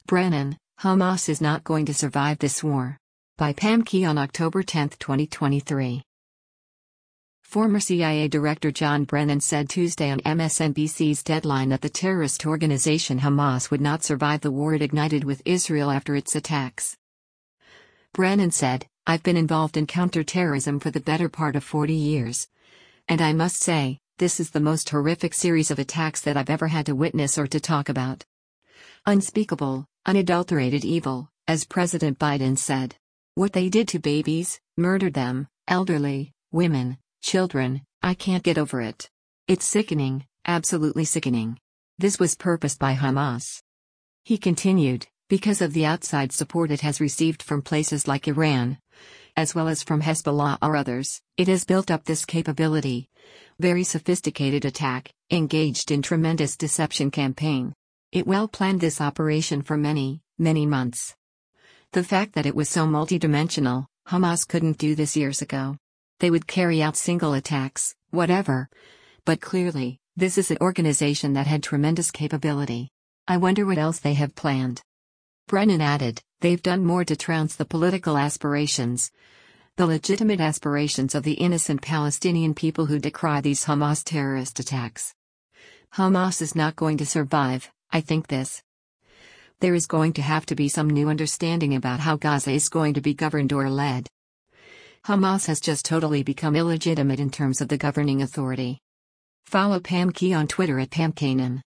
Brennan, Hamas is not going to survive this war. By Pam Key on October 10, 2023. Former CIA Director John Brennan said Tuesday on MSNBC's Deadline that the terrorist organization Hamas would not survive the war it ignited with Israel after its attacks. Brennan said, "I've been involved in counterterrorism for the better part of 40 years. And I must say, this is the most horrific series of attacks that I've ever had to witness or to talk about. Unspeakable, unadulterated evil," as President Biden said. "What they did to babies, murdered them, elderly, women, children, I can't get over it. It's sickening, absolutely sickening. This was purposed by Hamas." He continued, because of the outside support it has received from places like Iran, as well as from Hezbollah or others, it has built up this capability. Very sophisticated attack, engaged in tremendous deception campaign. It well planned this operation for many, many months. The fact that it was so multidimensional, Hamas couldn't do this years ago. They would carry out single attacks, whatever. But clearly, this is an organization that had tremendous capability. I wonder what else they have planned. Brennan added, "They've done more to trounce the political aspirations, the legitimate aspirations of the innocent Palestinian people who decry these Hamas terrorist attacks. Hamas is not going to survive, I think this. There is going to have to be some new understanding about how Gaza is going to be governed or led. Hamas has just totally become illegitimate in terms of the governing authority." Follow Pam Key on Twitter at PamKanan.